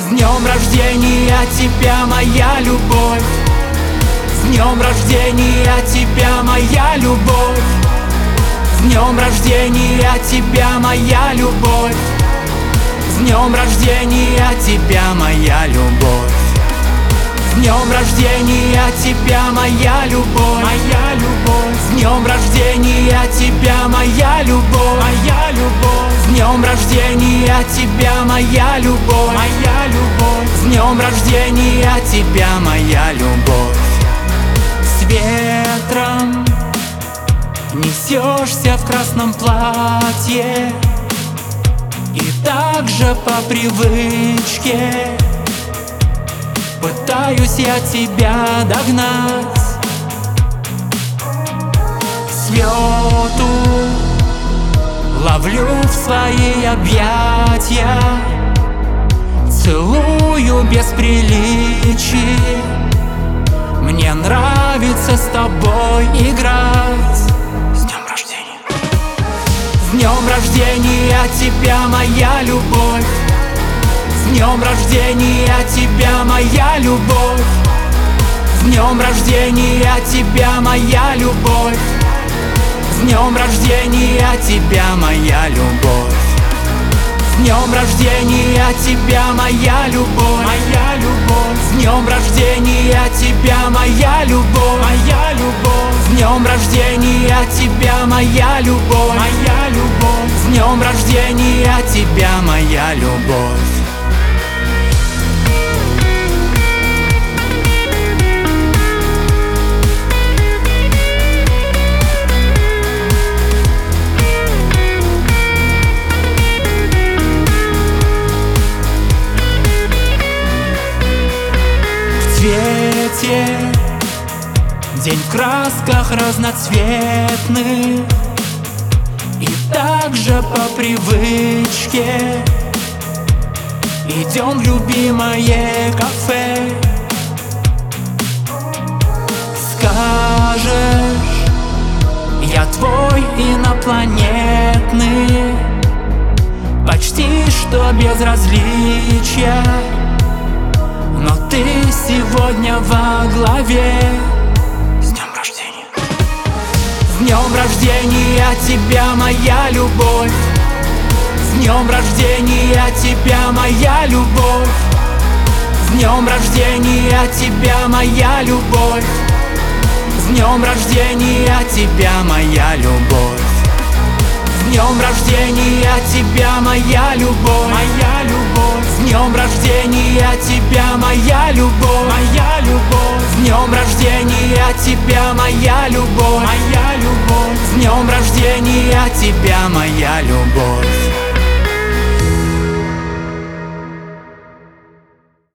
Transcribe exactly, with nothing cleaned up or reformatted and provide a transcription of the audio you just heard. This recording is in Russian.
С днем рождения тебя, моя любовь! С днем рождения тебя, моя любовь! С днем рождения тебя, моя любовь! С днем рождения тебя, моя любовь! С днем рождения тебя, моя любовь! Моя любовь! С днем рождения тебя, моя любовь! Моя любовь! С днем рождения тебя, моя любовь! Моя любовь! С днем рождения тебя, моя любовь! С ветром несешься в красном платье, и так же по привычке пытаюсь я тебя догнать. С лету ловлю в свои объятия, целую без приличий. Мне нравится с тобой играть. С днем рождения! С днем рождения тебя, моя любовь! С днем рождения тебя, моя любовь! С днем рождения тебя, моя любовь! С днем рождения тебя, моя любовь! С днем рождения тебя, моя любовь! Моя любовь! С днем рождения тебя, моя любовь! Моя любовь! С днем рождения тебя, моя любовь! Моя любовь! С днем рождения тебя, моя любовь! День в красках разноцветных, и также по привычке идем в любимое кафе. Скажешь, я твой инопланетный, почти что безразличия, но ты сегодня во главе. С днем рождения! С днем рождения тебя, моя любовь! С днем рождения тебя, моя любовь! С днем рождения тебя, моя любовь! С днем рождения тебя, моя любовь! С днем рождения тебя, моя любовь! Моя любовь! С днем рождения тебя, моя любовь! Моя любовь! С днем рождения тебя, моя любовь! Моя любовь! С днем рождения тебя, моя любовь!